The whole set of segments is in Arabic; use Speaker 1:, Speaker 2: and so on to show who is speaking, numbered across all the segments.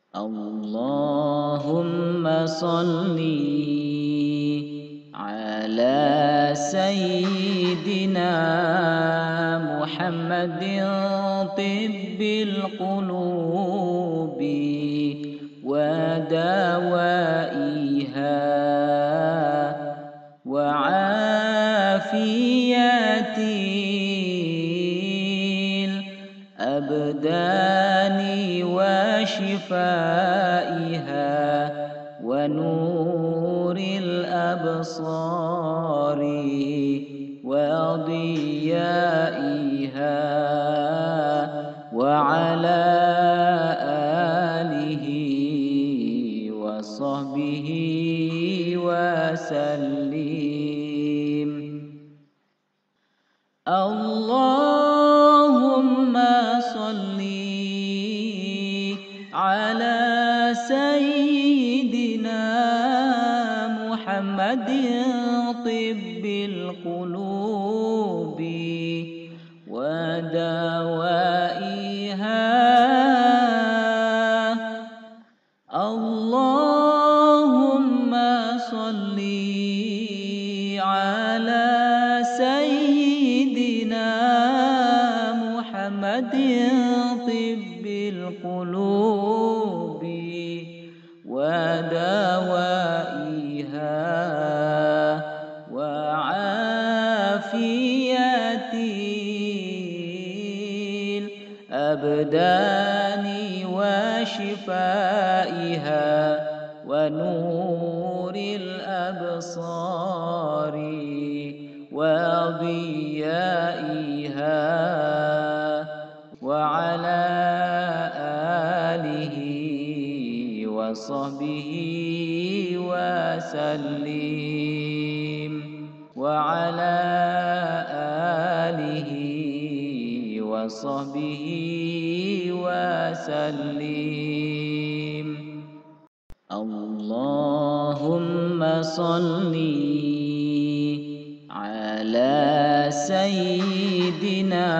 Speaker 1: اللهم صل على سيدنا محمد طب القلوب ودوائها وعافية الأبدان وشفائها ونور الأبصار وضيائها وعلى آله وصحبه وسلم. اللهم صل على سيدنا محمد طب القلوب ودوائها. اللهم صل على سيدنا محمد طب القلوب ودوائها وعافية الأبدان وشفائها ونور الأبصار وضيائها وعلى آله وصحبه وسلم. وعلى آله وصحبه وسلم. اللهم صل على سيدنا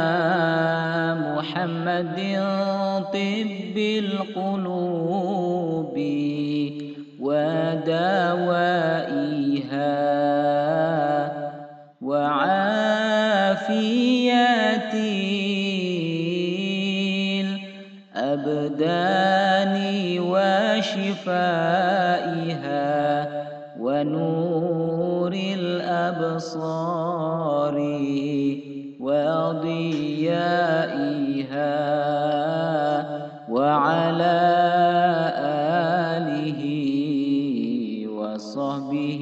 Speaker 1: محمد طب القلوب ودوائها وعافية الأبدان وشفائها ونور الأبصار وضيائها وعلى آله وصحبه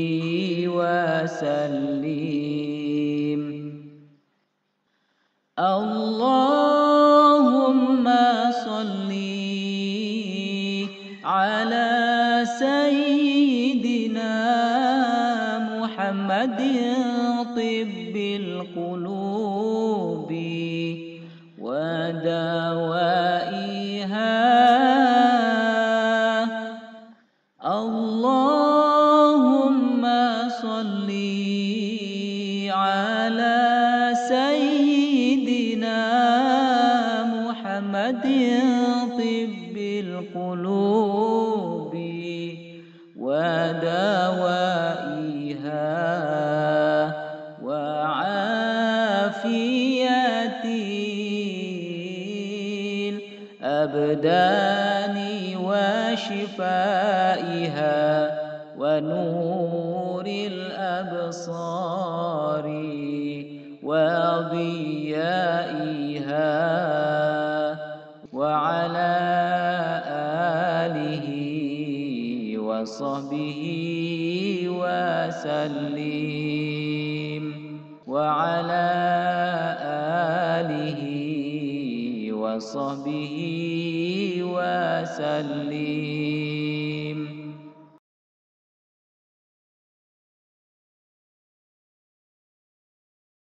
Speaker 1: وسلم. اللهم صل على سيدنا محمد طب القلوب ودوائها. اللهم صل على سيدنا محمد طب القلوب ودوائها وعافية الأبدان وشفائها ونور الأبصار وضيائها وعلى آله وصحبه وسلم. وعلى آله وصحبه وسلم.